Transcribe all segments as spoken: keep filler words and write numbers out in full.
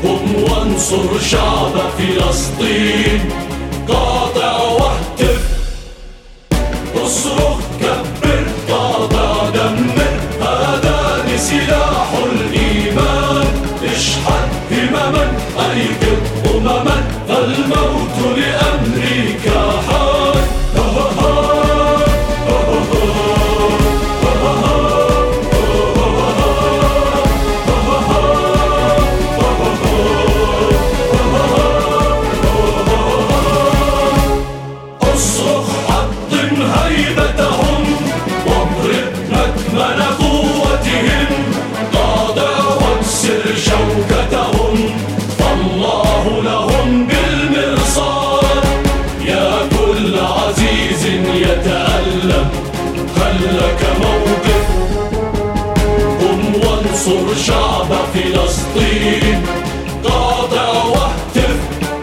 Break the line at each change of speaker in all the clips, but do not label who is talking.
قم وانصر شعب فلسطين، قاطع واهتف، اصرخ كبر، قاطع دمر، هذا سلاح الإيمان. اشحن همما أيقظ أمما، فالموت لأمريكا حان. اصرخ حطم هيبتهم، واضرب مكمن قوتهم، قاطع واكسر شوكتهم، فالله لهم بالمرصاد. يا كل عزيز يتألم، خلك موقف، قم وانصر شعب فلسطين، قاطع واهتف،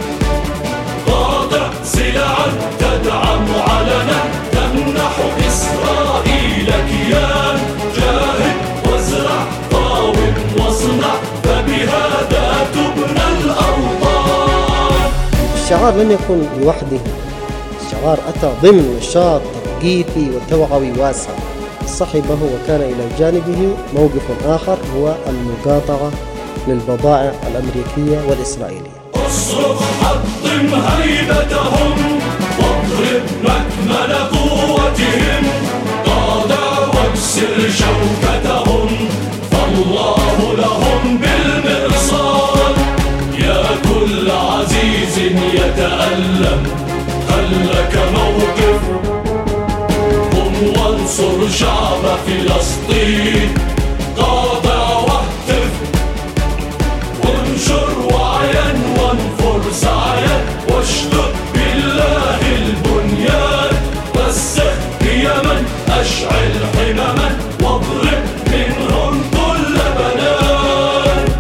قاطع سلعا تدعم علنا، تمنح إسرائيل كيان. جاهد وازرع قاوم واصنع، فبهذا تبنى الأوطان.
الشعار لم يكن لوحده، الشعار أتى ضمن نشاط تثقيفي وتوعوي واسع صحبه وكان إلى جانبه موقف آخر هو المقاطعة للبضائع الأمريكية والإسرائيلية.
اصرخ حطم هيبتهم، واضرب مكمن قوتهم، قاطع واكسر شوكتهم، فالله لهم بالمرصاد. يا كل عزيز يتألم، خلك موقف، قم وانصر شعب فلسطين، قاطع واهتف، وانشر وعيا وانفر سعيا، واشدد بالله البنيان. رسخ قيما، اشعل حمما، واضرب منهم كل بنان.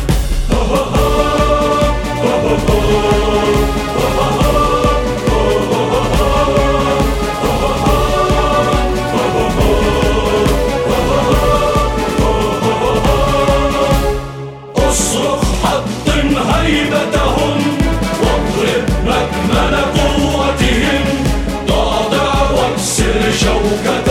اصرخ حطم هيبتهم، واضرب مكمن قوتهم، قاطع واكسر شوكتهم،